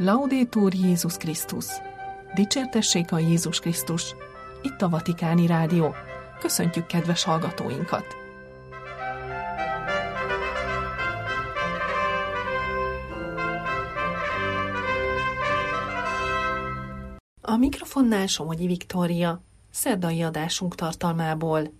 Laudetur Jézus Krisztus! Dicsértessék a Jézus Krisztus! Itt a Vatikáni Rádió. Köszöntjük kedves hallgatóinkat! A mikrofonnál Somogyi Viktória, szerdai adásunk tartalmából.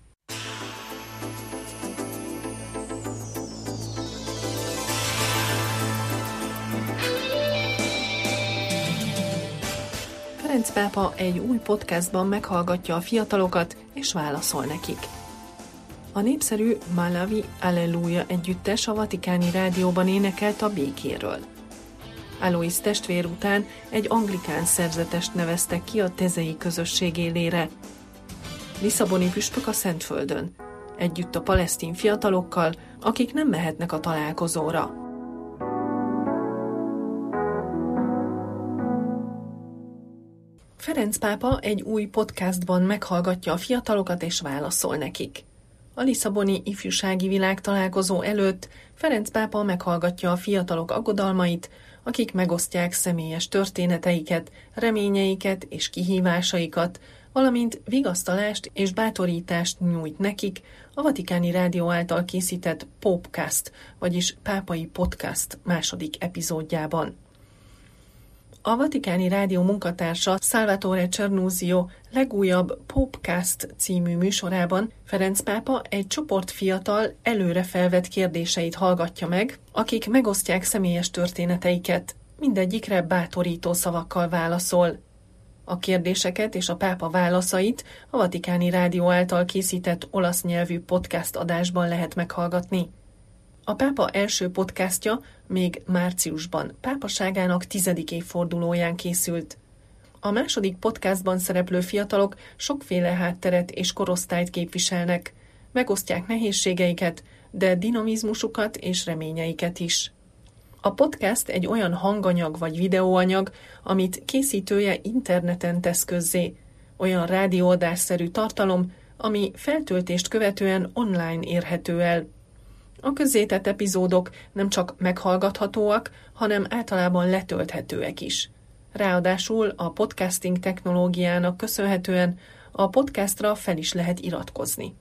Ferenc pápa egy új podcastban meghallgatja a fiatalokat és válaszol nekik. A népszerű Malawi Alleluja együttes a Vatikáni Rádióban énekelt a békéről. Alois testvér után egy anglikán szerzetest neveztek ki a tezei közösség élére. Lisszaboni püspök a Szentföldön, együtt a palesztin fiatalokkal, akik nem mehetnek a találkozóra. Ferenc pápa egy új podcastban meghallgatja a fiatalokat és válaszol nekik. A Lisszaboni ifjúsági világtalálkozó előtt Ferenc pápa meghallgatja a fiatalok aggodalmait, akik megosztják személyes történeteiket, reményeiket és kihívásaikat, valamint vigasztalást és bátorítást nyújt nekik a Vatikáni Rádió által készített Popecast, vagyis Pápai Podcast második epizódjában. A Vatikáni Rádió munkatársa Salvatore Cernusio legújabb Popecast című műsorában Ferenc pápa egy csoport fiatal, előre felvett kérdéseit hallgatja meg, akik megosztják személyes történeteiket, mindegyikre bátorító szavakkal válaszol. A kérdéseket és a pápa válaszait a Vatikáni Rádió által készített olasz nyelvű podcast adásban lehet meghallgatni. A pápa első podcastja még márciusban, pápaságának 10. évfordulóján készült. A második podcastban szereplő fiatalok sokféle hátteret és korosztályt képviselnek, megosztják nehézségeiket, de dinamizmusukat és reményeiket is. A podcast egy olyan hanganyag vagy videóanyag, amit készítője interneten tesz közzé, olyan rádióadásszerű tartalom, ami feltöltést követően online érhető el. A közzétett epizódok nem csak meghallgathatóak, hanem általában letölthetőek is. Ráadásul a podcasting technológiának köszönhetően a podcastra fel is lehet iratkozni.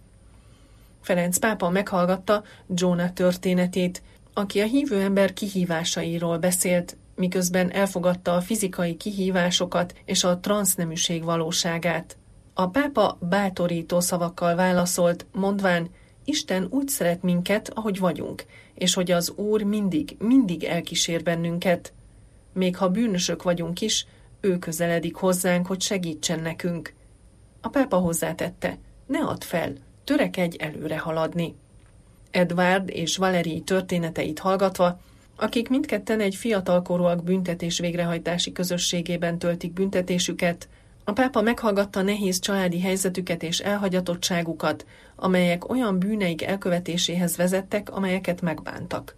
Ferenc pápa meghallgatta Jonah történetét, aki a hívő ember kihívásairól beszélt, miközben elfogadta a fizikai kihívásokat és a transzneműség valóságát. A pápa bátorító szavakkal válaszolt, mondván: Isten úgy szeret minket, ahogy vagyunk, és hogy az Úr mindig elkísér bennünket. Még ha bűnösök vagyunk is, ő közeledik hozzánk, hogy segítsen nekünk. A pápa hozzátette: ne add fel, törekedj előre haladni. Edward és Valerie történeteit hallgatva, akik mindketten egy fiatalkorúak büntetés végrehajtási közösségében töltik büntetésüket, a pápa meghallgatta nehéz családi helyzetüket és elhagyatottságukat, amelyek olyan bűneik elkövetéséhez vezettek, amelyeket megbántak.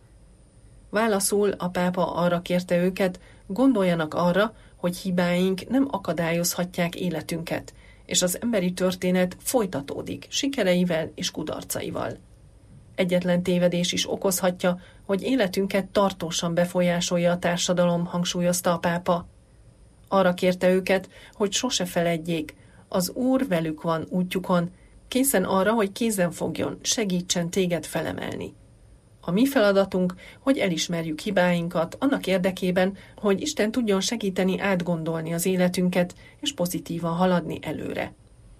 Válaszul a pápa arra kérte őket, gondoljanak arra, hogy hibáink nem akadályozhatják életünket, és az emberi történet folytatódik sikereivel és kudarcaival. Egyetlen tévedés is okozhatja, hogy életünket tartósan befolyásolja a társadalom, hangsúlyozta a pápa. Arra kérte őket, hogy sose feledjék, az Úr velük van útjukon, készen arra, hogy kézen fogjon, segítsen téged felemelni. A mi feladatunk, hogy elismerjük hibáinkat annak érdekében, hogy Isten tudjon segíteni átgondolni az életünket és pozitívan haladni előre.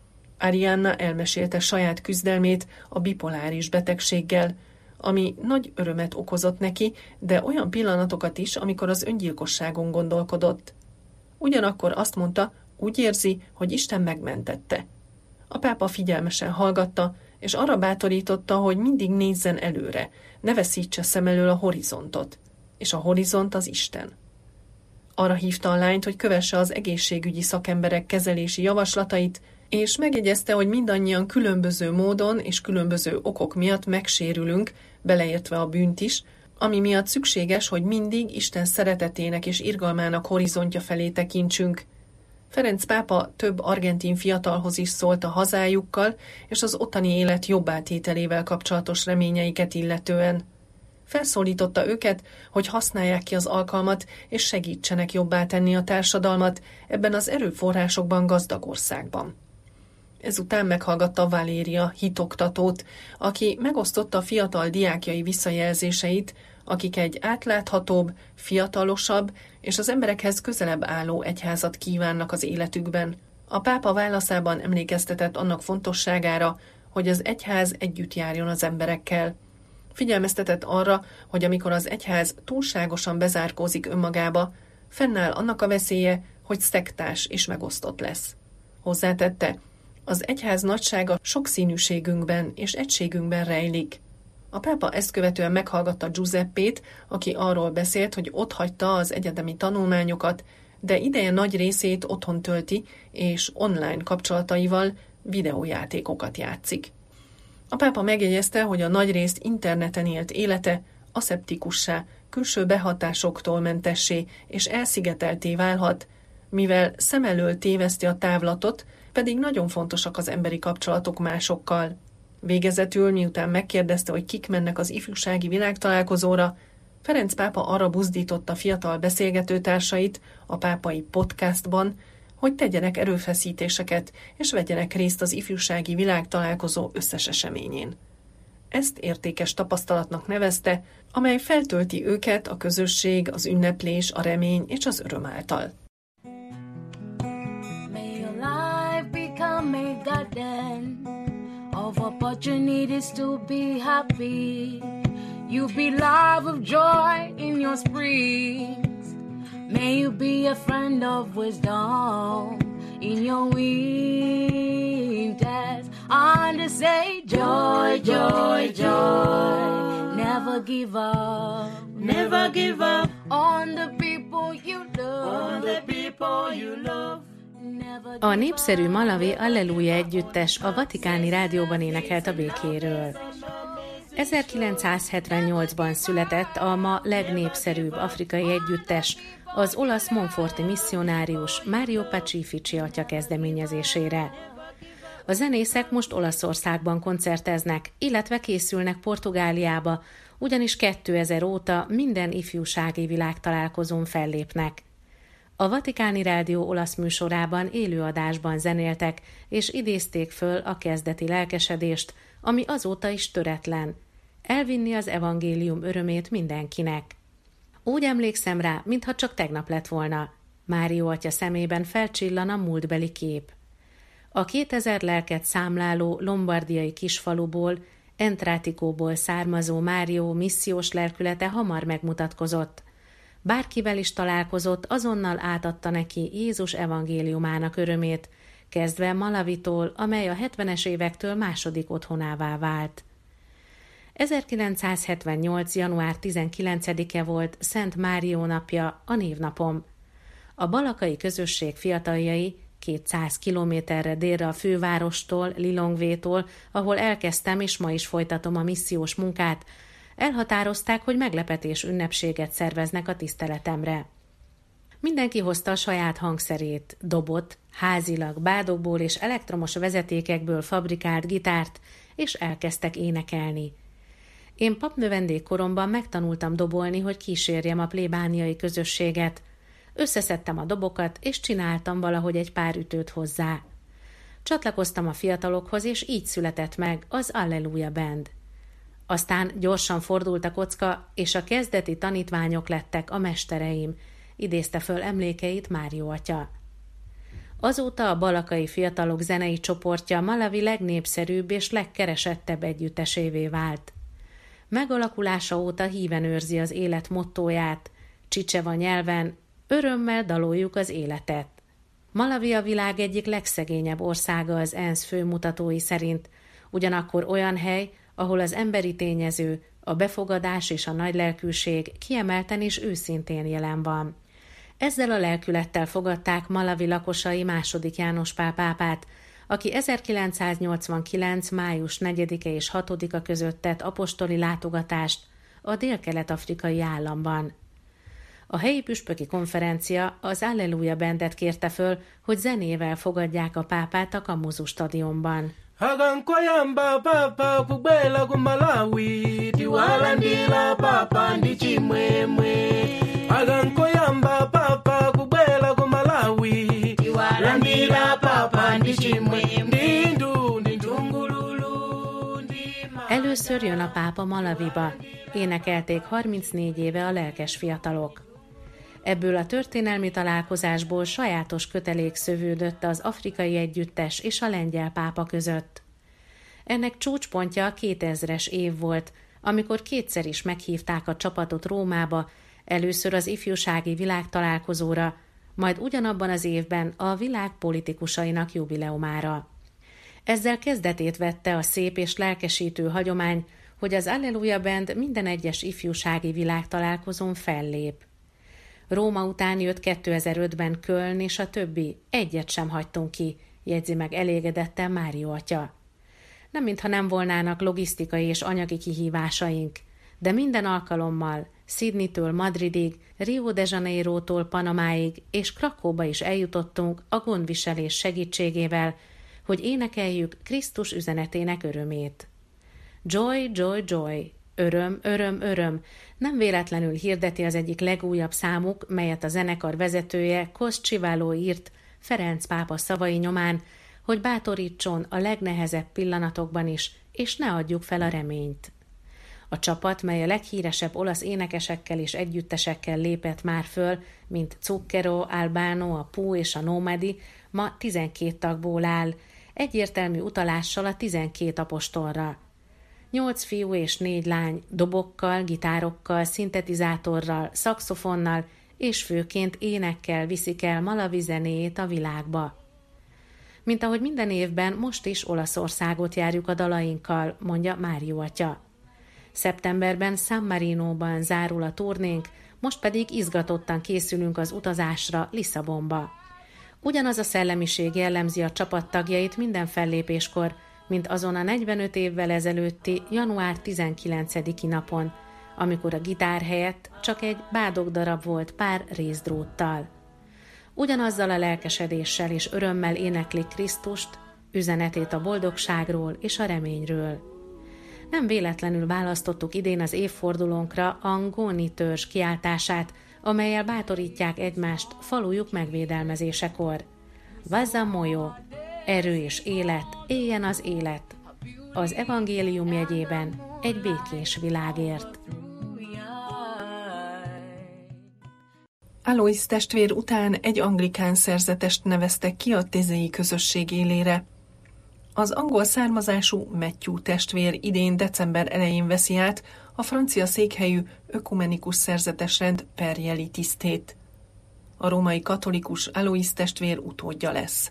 Arianna elmesélte saját küzdelmét a bipoláris betegséggel, ami nagy örömet okozott neki, de olyan pillanatokat is, amikor az öngyilkosságon gondolkodott. Ugyanakkor azt mondta, úgy érzi, hogy Isten megmentette. A pápa figyelmesen hallgatta, és arra bátorította, hogy mindig nézzen előre, ne veszítse szem elől a horizontot, és a horizont az Isten. Arra hívta a lányt, hogy kövesse az egészségügyi szakemberek kezelési javaslatait, és megjegyezte, hogy mindannyian különböző módon és különböző okok miatt megsérülünk, beleértve a bűnt is, ami miatt szükséges, hogy mindig Isten szeretetének és irgalmának horizontja felé tekintsünk. Ferenc pápa több argentin fiatalhoz is szólt a hazájukkal és az ottani élet jobbátételével kapcsolatos reményeiket illetően. Felszólította őket, hogy használják ki az alkalmat, és segítsenek jobbá tenni a társadalmat ebben az erőforrásokban gazdag országban. Ezután meghallgatta Valéria hitoktatót, aki megosztotta a fiatal diákjai visszajelzéseit, akik egy átláthatóbb, fiatalosabb és az emberekhez közelebb álló egyházat kívánnak az életükben. A pápa válaszában emlékeztetett annak fontosságára, hogy az egyház együtt járjon az emberekkel. Figyelmeztetett arra, hogy amikor az egyház túlságosan bezárkózik önmagába, fennáll annak a veszélye, hogy szektás és megosztott lesz. Hozzátette, az egyház nagysága sokszínűségünkben és egységünkben rejlik. A pápa ezt követően meghallgatta Giuseppét, aki arról beszélt, hogy otthagyta az egyetemi tanulmányokat, de ideje nagy részét otthon tölti, és online kapcsolataival videójátékokat játszik. A pápa megjegyezte, hogy a nagyrészt interneten élt élete aszeptikussá, külső behatásoktól mentessé és elszigetelté válhat, mivel szem elől téveszti a távlatot, pedig nagyon fontosak az emberi kapcsolatok másokkal. Végezetül, miután megkérdezte, hogy kik mennek az ifjúsági világtalálkozóra, Ferenc pápa arra buzdította fiatal beszélgetőtársait a pápai podcastban, hogy tegyenek erőfeszítéseket, és vegyenek részt az ifjúsági világtalálkozó összes eseményén. Ezt értékes tapasztalatnak nevezte, amely feltölti őket a közösség, az ünneplés, a remény és az öröm által. May your life become a garden of opportunities to be happy. You be love of joy in your springs. May you be a friend of wisdom in your winters. And to say joy, joy, joy. Never give up. Never give up On the people you love. on the people you love. A népszerű malawi Alleluja együttes a Vatikáni Rádióban énekelt a békéről. 1978-ban született a ma legnépszerűbb afrikai együttes, az olasz monforti misszionárius Mario Pacifici atya kezdeményezésére. A zenészek most Olaszországban koncerteznek, illetve készülnek Portugáliába, ugyanis 2000 óta minden ifjúsági világtalálkozón fellépnek. A Vatikáni Rádió olasz műsorában élőadásban zenéltek, és idézték föl a kezdeti lelkesedést, ami azóta is töretlen. Elvinni az evangélium örömét mindenkinek. Úgy emlékszem rá, mintha csak tegnap lett volna. Mário atya szemében felcsillan a múltbeli kép. A 2000 lelket számláló lombardiai kisfaluból, Entrátikóból származó Mário missziós lelkülete hamar megmutatkozott. Bárkivel is találkozott, azonnal átadta neki Jézus evangéliumának örömét, kezdve Malawitól, amely a 70-es évektől második otthonává vált. 1978. január 19-e volt Szent Márió napja, a névnapom. A balakai közösség fiataljai 200 kilométerre délre a fővárostól, Lilongvétól, ahol elkezdtem és ma is folytatom a missziós munkát, elhatározták, hogy meglepetés ünnepséget szerveznek a tiszteletemre. Mindenki hozta a saját hangszerét, dobot, házilag bádokból és elektromos vezetékekből fabrikált gitárt, és elkezdtek énekelni. Én papnövendék koromban megtanultam dobolni, hogy kísérjem a plébániai közösséget. Összeszedtem a dobokat, és csináltam valahogy egy pár ütőt hozzá. Csatlakoztam a fiatalokhoz, és így született meg az Alleluja Band. Aztán gyorsan fordult a kocka, és a kezdeti tanítványok lettek a mestereim, idézte föl emlékeit Mário atya. Azóta a balakai fiatalok zenei csoportja Malawi legnépszerűbb és legkeresettebb együttesévé vált. Megalakulása óta híven őrzi az élet mottóját, csicseva nyelven, örömmel daloljuk az életet. Malawi a világ egyik legszegényebb országa az ENSZ főmutatói szerint, ugyanakkor olyan hely, ahol az emberi tényező, a befogadás és a nagylelkűség kiemelten és őszintén jelen van. Ezzel a lelkülettel fogadták Malawi lakosai II. János Pál pápát, aki 1989. május 4-e és 6-a között tett apostoli látogatást a dél-kelet-afrikai államban. A helyi püspöki konferencia az Alleluja Bandet kérte föl, hogy zenével fogadják a pápát a Kamuzu stadionban. Hagan koyamba papa kubela kumalawi tiwala ndila papa papa ndichimwemwe agankoyamba papa kubwela ku Malawi iwalandira papa ndichimwemwe ndindu ndintungululu ndima. Először jön a pápa Malawiba. Énekelték 34 éve a lelkes fiatalok. Ebből a történelmi találkozásból sajátos kötelék szövődött az afrikai együttes és a lengyel pápa között. Ennek csúcspontja a 2000-es év volt, amikor kétszer is meghívták a csapatot Rómába, először az ifjúsági világtalálkozóra, majd ugyanabban az évben a világ politikusainak jubileumára. Ezzel kezdetét vette a szép és lelkesítő hagyomány, hogy az Alleluja Band minden egyes ifjúsági világtalálkozón fellép. Róma után jött 2005-ben Köln, és a többi, egyet sem hagytunk ki, jegyzi meg elégedetten Mário atya. Nem mintha nem volnának logisztikai és anyagi kihívásaink, de minden alkalommal, Sydneytől Madridig, Rio de Janeirótól Panamáig és Krakóba is eljutottunk a gondviselés segítségével, hogy énekeljük Krisztus üzenetének örömét. Joy, joy, joy, öröm, öröm, öröm, nem véletlenül hirdeti az egyik legújabb számuk, melyet a zenekar vezetője Kos Csiváló írt Ferenc pápa szavai nyomán, hogy bátorítson a legnehezebb pillanatokban is, és ne adjuk fel a reményt. A csapat, mely a leghíresebb olasz énekesekkel és együttesekkel lépett már föl, mint Zucchero, Albano, a Pooh és a Nomadi, ma 12 tagból áll, egyértelmű utalással a 12 apostolra. 8 fiú és 4 lány dobokkal, gitárokkal, szintetizátorral, szaxofonnal és főként énekkel viszik el Malawi zenéjét a világba. Mint ahogy minden évben, most is Olaszországot járjuk a dalainkkal, mondja Mário atya. Szeptemberben San Marinóban zárul a turnénk, most pedig izgatottan készülünk az utazásra Lisszabonba. Ugyanaz a szellemiség jellemzi a csapat tagjait minden fellépéskor, mint azon a 45 évvel ezelőtti január 19-i napon, amikor a gitár helyett csak egy bádogdarab volt pár részdróttal. Ugyanazzal a lelkesedéssel és örömmel éneklik Krisztust, üzenetét a boldogságról és a reményről. Nem véletlenül választottuk idén az évfordulónkra a Ngoni törzs kiáltását, amellyel bátorítják egymást falujuk megvédelmezésekor. Vazza moyo, erő és élet, éljen az élet. Az evangélium jegyében egy békés világért. Alois testvér után egy anglikán szerzetest neveztek ki a tézei közösség élére. Az angol származású Matthew testvér idén december elején veszi át a francia székhelyű ökumenikus szerzetesrend perjeli tisztét. A római katolikus Alois testvér utódja lesz.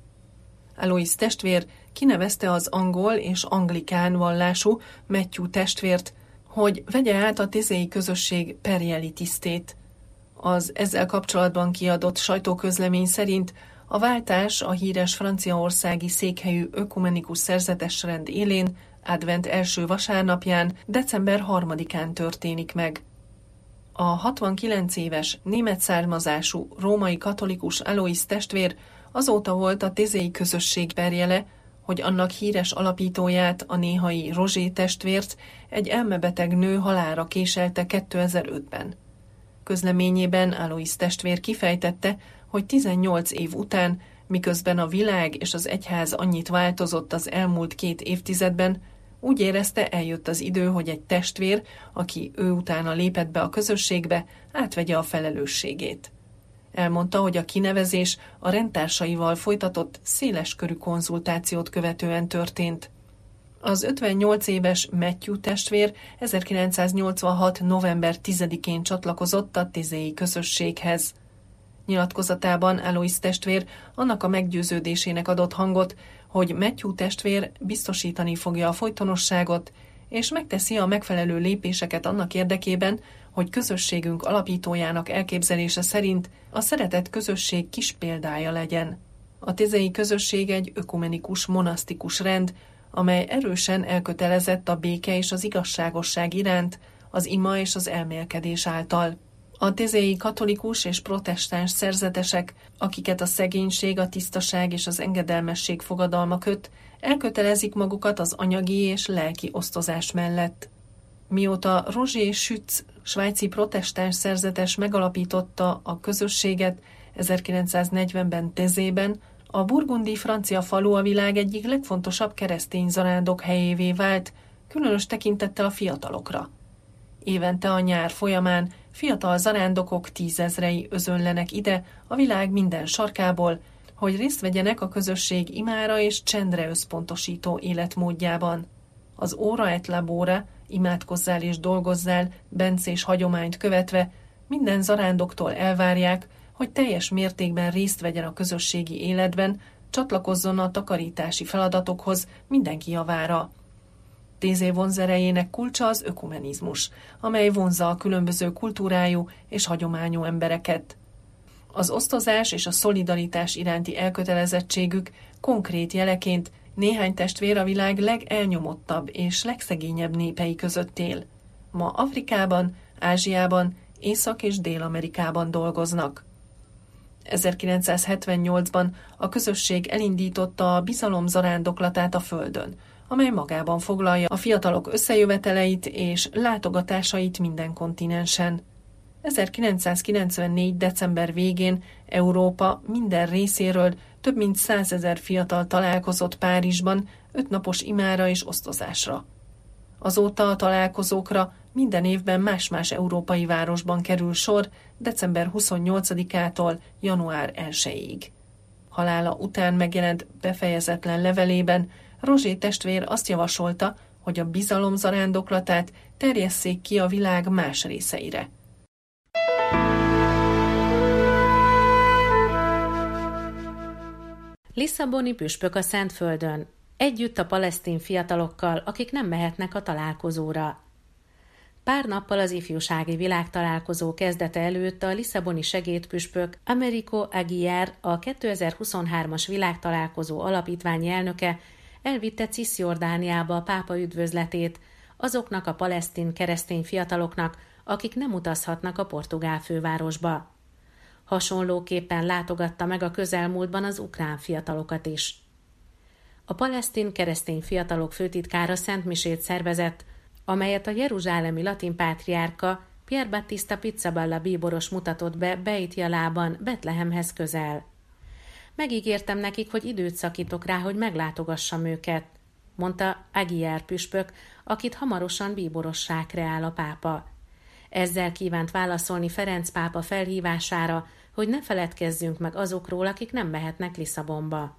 Alois testvér kinevezte az angol és anglikán vallású Matthew testvért, hogy vegye át a tézei közösség perjeli tisztét. Az ezzel kapcsolatban kiadott sajtóközlemény szerint a váltás a híres franciaországi székhelyű ökumenikus szerzetesrend élén, advent első vasárnapján, december 3-án történik meg. A 69 éves, német származású, római katolikus Alois testvér azóta volt a tézei közösség perjele, hogy annak híres alapítóját, a néhai Rozsé testvért egy elmebeteg nő halálra késelte 2005-ben. Közleményében Alois testvér kifejtette, hogy 18 év után, miközben a világ és az egyház annyit változott az elmúlt 2 évtizedben, úgy érezte, eljött az idő, hogy egy testvér, aki ő utána lépett be a közösségbe, átvegye a felelősségét. Elmondta, hogy a kinevezés a rendtársaival folytatott széleskörű konzultációt követően történt. Az 58 éves Matthew testvér 1986. november 10-én csatlakozott a tézei közösséghez. Nyilatkozatában Alois testvér annak a meggyőződésének adott hangot, hogy Matthew testvér biztosítani fogja a folytonosságot, és megteszi a megfelelő lépéseket annak érdekében, hogy közösségünk alapítójának elképzelése szerint a szeretett közösség kis példája legyen. A tézei közösség egy ökumenikus, monasztikus rend, amely erősen elkötelezett a béke és az igazságosság iránt, az ima és az elmélkedés által. A tézei katolikus és protestáns szerzetesek, akiket a szegénység, a tisztaság és az engedelmesség fogadalma köt, elkötelezik magukat az anyagi és lelki osztozás mellett. Mióta Roger Schütz, svájci protestáns szerzetes megalapította a közösséget 1940-ben Tézében, a burgundi francia falu a világ egyik legfontosabb keresztény zarándok helyévé vált, különös tekintettel a fiatalokra. Évente a nyár folyamán fiatal zarándokok 10 000-ei özönlenek ide a világ minden sarkából, hogy részt vegyenek a közösség imára és csendre összpontosító életmódjában. Az Ora et Labora, imádkozzál és dolgozzál, bencés hagyományt követve, minden zarándoktól elvárják, hogy teljes mértékben részt vegyen a közösségi életben, csatlakozzon a takarítási feladatokhoz mindenki javára. Tézé vonzerejének kulcsa az ökumenizmus, amely vonzza a különböző kultúrájú és hagyományú embereket. Az osztozás és a szolidaritás iránti elkötelezettségük konkrét jeleként néhány testvér a világ legelnyomottabb és legszegényebb népei között él. Ma Afrikában, Ázsiában, Észak- és Dél-Amerikában dolgoznak. 1978-ban a közösség elindította a bizalom zarándoklatát a Földön, amely magában foglalja a fiatalok összejöveteleit és látogatásait minden kontinensen. 1994. december végén Európa minden részéről több mint 100 000 fiatal találkozott Párizsban 5 napos imára és osztozásra. Azóta a találkozókra minden évben más-más európai városban kerül sor december 28-ától január 1-ig. Halála után megjelent befejezetlen levelében Roger testvér azt javasolta, hogy a bizalom zarándoklatát terjesszék ki a világ más részeire. Lisszaboni püspök a Szentföldön, együtt a palesztin fiatalokkal, akik nem mehetnek a találkozóra. Pár nappal az ifjúsági világtalálkozó kezdete előtt a lisszaboni segédpüspök Americo Aguiar, a 2023-as világtalálkozó alapítványi elnöke elvitte Cisjordániába a pápa üdvözletét azoknak a palesztin keresztény fiataloknak, akik nem utazhatnak a portugál fővárosba. Hasonlóképpen látogatta meg a közelmúltban az ukrán fiatalokat is. A palesztin keresztény fiatalok főtitkára szentmisét szervezett, amelyet a jeruzsálemi latin pátriárka Pier Battista Pizzaballa bíboros mutatott be Beit Jalában, Betlehemhez közel. Megígértem nekik, hogy időt szakítok rá, hogy meglátogassam őket, mondta Aguiar püspök, akit hamarosan bíborossá kreál a pápa. Ezzel kívánt válaszolni Ferenc pápa felhívására, hogy ne feledkezzünk meg azokról, akik nem mehetnek Lisszabonba.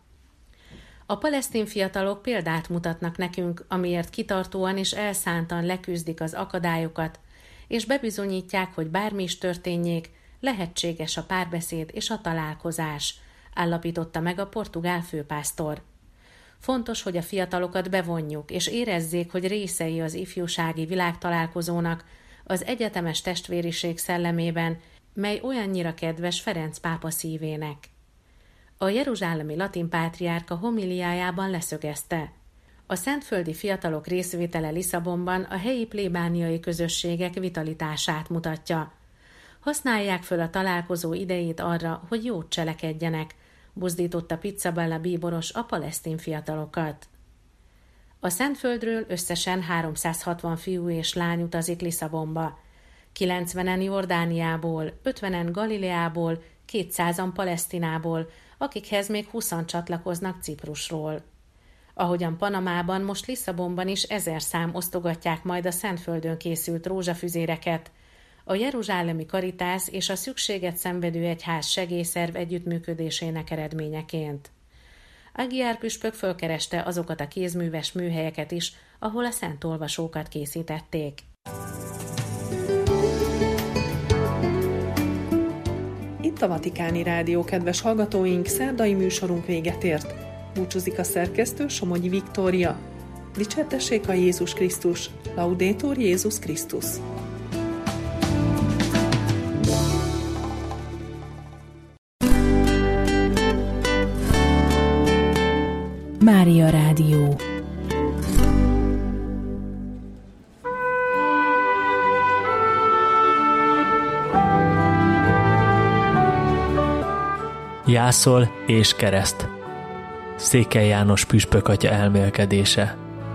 A palesztin fiatalok példát mutatnak nekünk, amiért kitartóan és elszántan leküzdik az akadályokat, és bebizonyítják, hogy bármi is történjék, lehetséges a párbeszéd és a találkozás, állapította meg a portugál főpásztor. Fontos, hogy a fiatalokat bevonjuk, és érezzék, hogy részei az ifjúsági világtalálkozónak, az egyetemes testvériség szellemében, mely olyannyira kedves Ferenc pápa szívének. A jeruzsálemi latin pátriárka homiliájában leszögezte: a szentföldi fiatalok részvétele Lisszabonban a helyi plébániai közösségek vitalitását mutatja. Használják föl a találkozó idejét arra, hogy jót cselekedjenek, buzdította Pizzaballa bíboros a palesztin fiatalokat. A Szentföldről összesen 360 fiú és lány utazik Lisszabonba. 90-en Jordániából, 50-en Galileából, 200-an Palesztinából, akikhez még 20-an csatlakoznak Ciprusról. Ahogyan Panamában, most Lisszabonban is 1000 szám osztogatják majd a Szentföldön készült rózsafüzéreket, a jeruzsálemi Karitász és a szükséget szenvedő egyház segélyszerv együttműködésének eredményeként. Aguiar püspök fölkereste azokat a kézműves műhelyeket is, ahol a szent olvasókat készítették. Itt a Vatikáni Rádió, kedves hallgatóink, szerdai műsorunk véget ért. Búcsúzik a szerkesztő, Somogyi Viktória. Dicsértessék a Jézus Krisztus! Laudetur Jézus Krisztus! Mária Rádió. Jászol és kereszt. Székely János püspök atya elmélkedése.